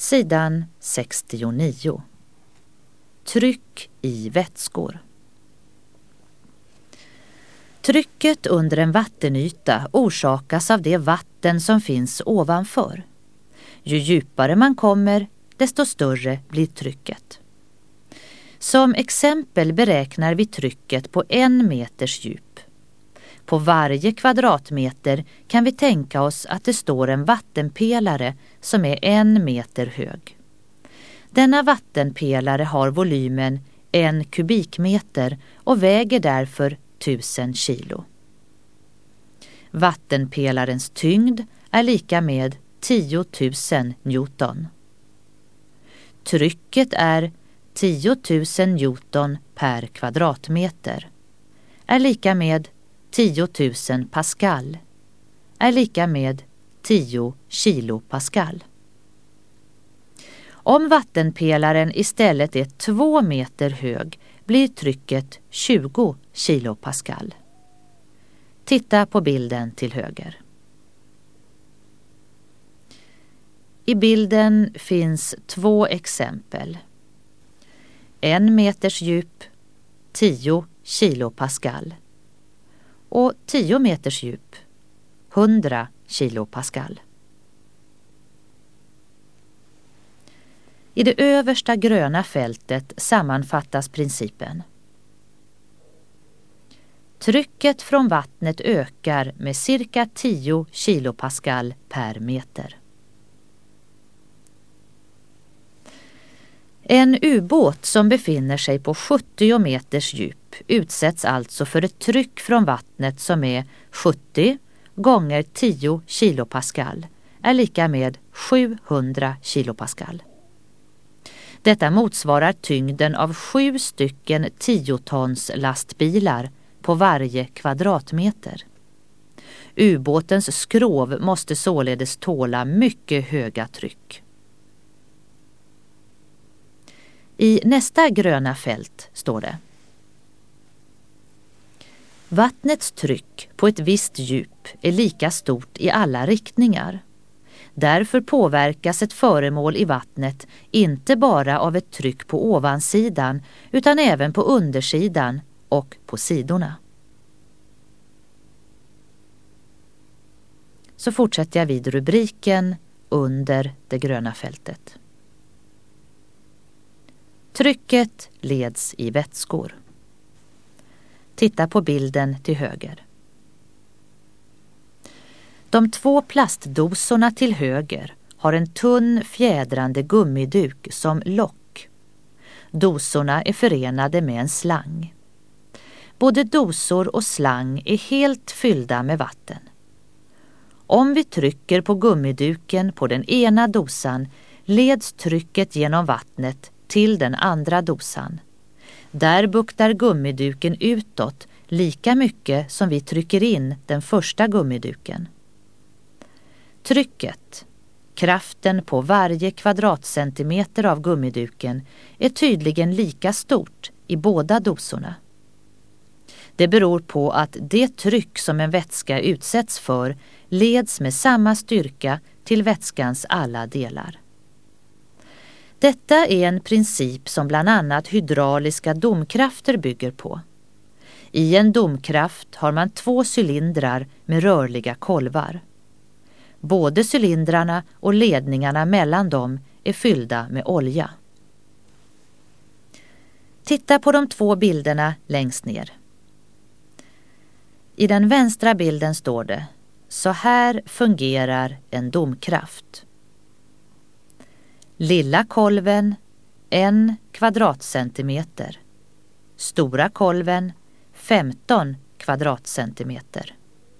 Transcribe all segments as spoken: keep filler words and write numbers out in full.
Sidan sextionio. Tryck i vätskor. Trycket under en vattenyta orsakas av det vatten som finns ovanför. Ju djupare man kommer, desto större blir trycket. Som exempel beräknar vi trycket på en meters djup. På varje kvadratmeter kan vi tänka oss att det står en vattenpelare som är en meter hög. Denna vattenpelare har volymen en kubikmeter och väger därför tusen kilo. Vattenpelarens tyngd är lika med tio tusen newton. Trycket är tio tusen newton per kvadratmeter, är lika med tio tusen pascal, är lika med tio kilopascal. Om vattenpelaren istället är två meter hög blir trycket tjugo kilopascal. Titta på bilden till höger. I bilden finns två exempel. En meters djup, tio kilopascal. Och tio meters djup, hundra kilopascal. I det översta gröna fältet sammanfattas principen. Trycket från vattnet ökar med cirka tio kilopascal per meter. En ubåt som befinner sig på sjuttio meters djup utsätts alltså för ett tryck från vattnet som är sjuttio gånger tio kilopascal, är lika med sjuhundra kilopascal. Detta motsvarar tyngden av sju stycken tiotons lastbilar på varje kvadratmeter. Ubåtens skrov måste således tåla mycket höga tryck. I nästa gröna fält står det: vattnets tryck på ett visst djup är lika stort i alla riktningar. Därför påverkas ett föremål i vattnet inte bara av ett tryck på ovansidan utan även på undersidan och på sidorna. Så fortsätter jag vid rubriken under det gröna fältet. Trycket leds i vätskor. Titta på bilden till höger. De två plastdosorna till höger har en tunn fjädrande gummiduk som lock. Dosorna är förenade med en slang. Både dosor och slang är helt fyllda med vatten. Om vi trycker på gummiduken på den ena dosan leds trycket genom vattnet till den andra dosan. Där buktar gummiduken utåt lika mycket som vi trycker in den första gummiduken. Trycket, kraften på varje kvadratcentimeter av gummiduken, är tydligen lika stort i båda dosorna. Det beror på att det tryck som en vätska utsätts för leds med samma styrka till vätskans alla delar. Detta är en princip som bland annat hydrauliska domkrafter bygger på. I en domkraft har man två cylindrar med rörliga kolvar. Både cylindrarna och ledningarna mellan dem är fyllda med olja. Titta på de två bilderna längst ner. I den vänstra bilden står det: så här fungerar en domkraft. Lilla kolven en kvadratcentimeter. Stora kolven femton kvadratcentimeter.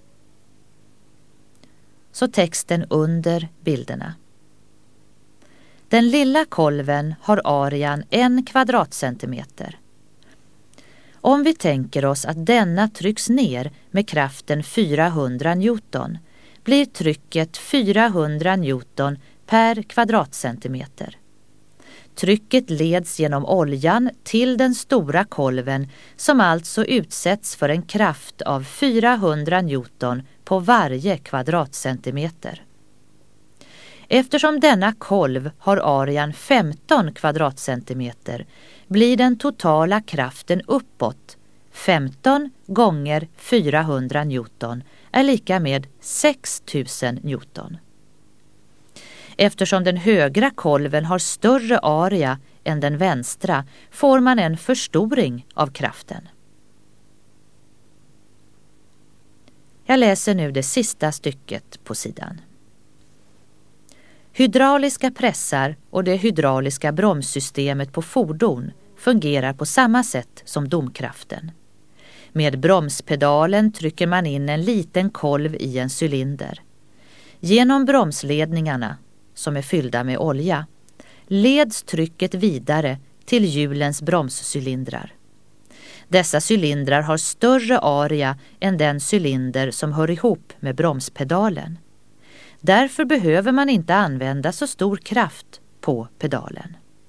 Så texten under bilderna. Den lilla kolven har arean en kvadratcentimeter. Om vi tänker oss att denna trycks ner med kraften fyrahundra newton blir trycket fyrahundra newton per kvadratcentimeter. Trycket leds genom oljan till den stora kolven som alltså utsätts för en kraft av fyrahundra newton på varje kvadratcentimeter. Eftersom denna kolv har arean femton kvadratcentimeter blir den totala kraften uppåt femton gånger fyrahundra newton är lika med sex tusen newton. Eftersom den högra kolven har större area än den vänstra får man en förstoring av kraften. Jag läser nu det sista stycket på sidan. Hydrauliska pressar och det hydrauliska bromssystemet på fordon fungerar på samma sätt som domkraften. Med bromspedalen trycker man in en liten kolv i en cylinder. Genom bromsledningarna, som är fyllda med olja, leds trycket vidare till hjulens bromscylindrar. Dessa cylindrar har större area än den cylinder som hör ihop med bromspedalen. Därför behöver man inte använda så stor kraft på pedalen.